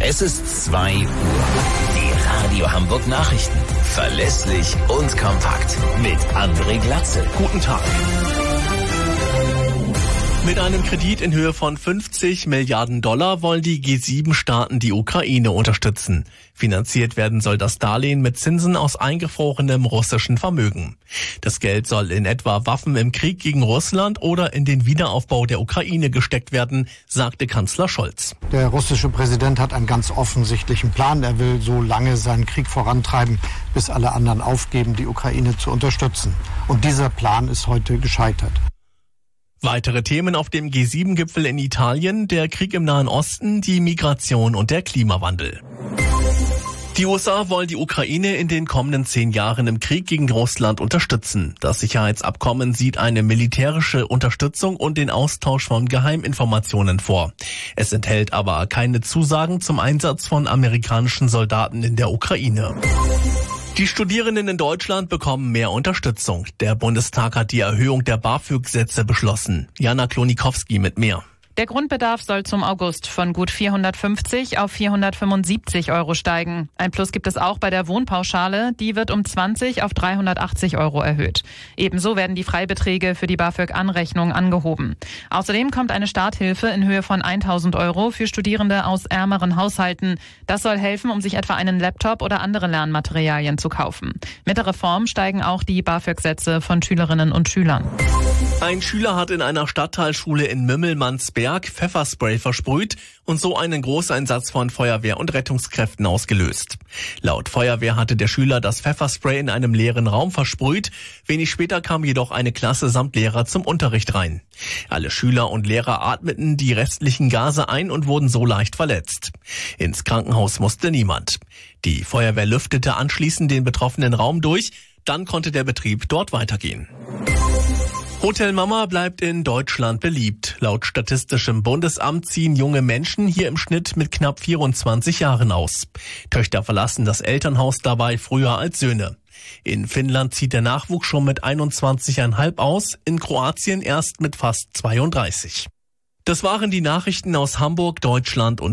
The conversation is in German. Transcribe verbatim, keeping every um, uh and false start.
Es ist zwei Uhr. Die Radio Hamburg Nachrichten. Verlässlich und kompakt. Mit André Glatzel. Guten Tag. Mit einem Kredit in Höhe von fünfzig Milliarden Dollar wollen die G sieben Staaten die Ukraine unterstützen. Finanziert werden soll das Darlehen mit Zinsen aus eingefrorenem russischen Vermögen. Das Geld soll in etwa Waffen im Krieg gegen Russland oder in den Wiederaufbau der Ukraine gesteckt werden, sagte Kanzler Scholz. Der russische Präsident hat einen ganz offensichtlichen Plan. Er will so lange seinen Krieg vorantreiben, bis alle anderen aufgeben, die Ukraine zu unterstützen. Und dieser Plan ist heute gescheitert. Weitere Themen auf dem G sieben Gipfel in Italien, der Krieg im Nahen Osten, die Migration und der Klimawandel. Die U S A wollen die Ukraine in den kommenden zehn Jahren im Krieg gegen Russland unterstützen. Das Sicherheitsabkommen sieht eine militärische Unterstützung und den Austausch von Geheiminformationen vor. Es enthält aber keine Zusagen zum Einsatz von amerikanischen Soldaten in der Ukraine. Die Studierenden in Deutschland bekommen mehr Unterstützung. Der Bundestag hat die Erhöhung der BAföG-Sätze beschlossen. Jana Klonikowski mit mehr. Der Grundbedarf soll zum August von gut vierhundertfünfzig auf vierhundertfünfundsiebzig Euro steigen. Ein Plus gibt es auch bei der Wohnpauschale. Die wird um zwanzig auf dreihundertachtzig Euro erhöht. Ebenso werden die Freibeträge für die BAföG-Anrechnung angehoben. Außerdem kommt eine Starthilfe in Höhe von tausend Euro für Studierende aus ärmeren Haushalten. Das soll helfen, um sich etwa einen Laptop oder andere Lernmaterialien zu kaufen. Mit der Reform steigen auch die BAföG-Sätze von Schülerinnen und Schülern. Ein Schüler hat in einer Stadtteilschule in Mümmelmannsberg Pfefferspray versprüht und so einen Großeinsatz von Feuerwehr und Rettungskräften ausgelöst. Laut Feuerwehr hatte der Schüler das Pfefferspray in einem leeren Raum versprüht. Wenig später kam jedoch eine Klasse samt Lehrer zum Unterricht rein. Alle Schüler und Lehrer atmeten die restlichen Gase ein und wurden so leicht verletzt. Ins Krankenhaus musste niemand. Die Feuerwehr lüftete anschließend den betroffenen Raum durch. Dann konnte der Betrieb dort weitergehen. Hotel Mama bleibt in Deutschland beliebt. Laut Statistischem Bundesamt ziehen junge Menschen hier im Schnitt mit knapp vierundzwanzig Jahren aus. Töchter verlassen das Elternhaus dabei früher als Söhne. In Finnland zieht der Nachwuchs schon mit einundzwanzig Komma fünf aus, in Kroatien erst mit fast zweiunddreißig. Das waren die Nachrichten aus Hamburg, Deutschland und